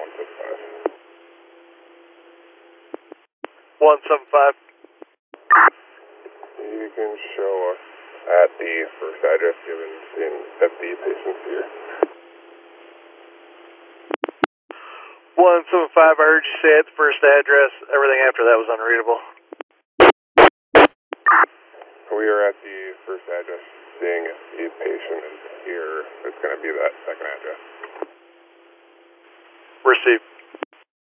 175. 175. You can show us at the first address given in FD patients here. 175, I heard you say at the first address. Everything after that was unreadable. We are at the first address, seeing if the patient is here. It's going to be that second address. Received.